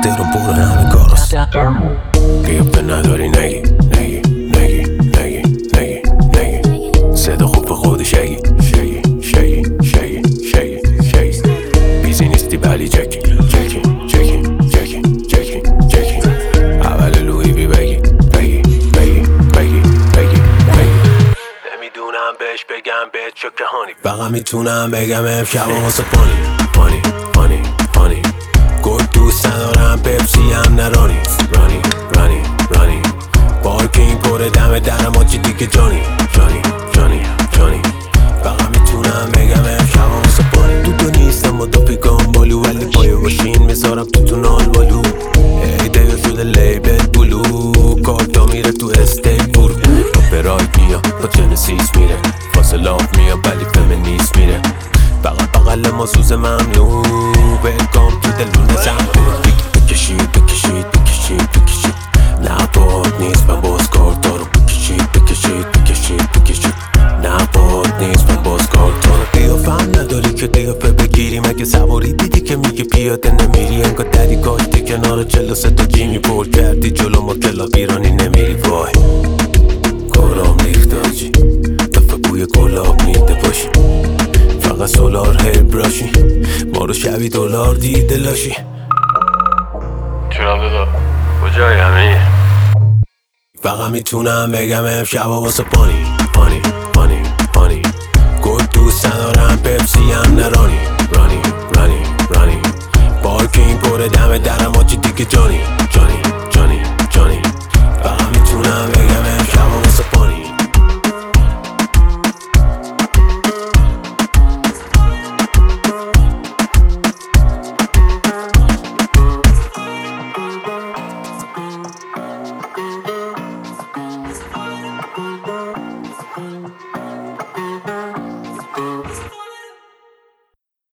تهران پر همه کاراست. قیافه نداری نگی نگی نگی نگی نگی نگی صدا خوب به خود شگی شگی شگی شگی شگی شگی بیزی نیستی ولی جکی جکی جکی جکی جکی جکی اول لوی بی بگی بگی بگی بگی بگی بگی نمیدونم بهش بگم بهت چه کهانی فقط میتونم بگم امشب واسه پانی پانی پانی پانی گل دوست ندارم پپسی هم نرانی رانی رانی رانی پارکینگ پر دم درم آجی دیگه جانی جانی جانی جانی فقط میتونم بگم امشب واسه پانی تو نیستم و دو پیکان بالو ولی پای باشین میذارم تو نال بالو ایده شده لیبل بلو کارتا میره تو استیک برو کاپرایت میاد با جنسیس میره فاصلات میاد ولی فمینیست میره فقط بغل ما سوز ممنوع ویلکام تو دلونه زنبور بکشید بکشید بکشید بکشید نه باد نیست من باز کارتا رو بکشید بکشید بکشید بکشید نه باد نیست من باز کارتا رو قیافم نداری که قیافه بگیری مگه سواری دیدی که میگه پیاده نمیری انگار دری کاشتی کنار 43 تا جیمی پر کردی جلو ما کلا ایرانی نمیری وای کارام ریخت آجی دفعه بوی گلاب میده باشی فقط سولار هیر براشی ما رو شبی دلار دیده لاشی جناب دادا کجایی همه فقط میتونم بگم امشب واسه پانی پانی پانی پانی گل دوست ندارم پپسی هم نرانی رانی رانی رانی پارکینگ پر دم درم آجی دیگه جانی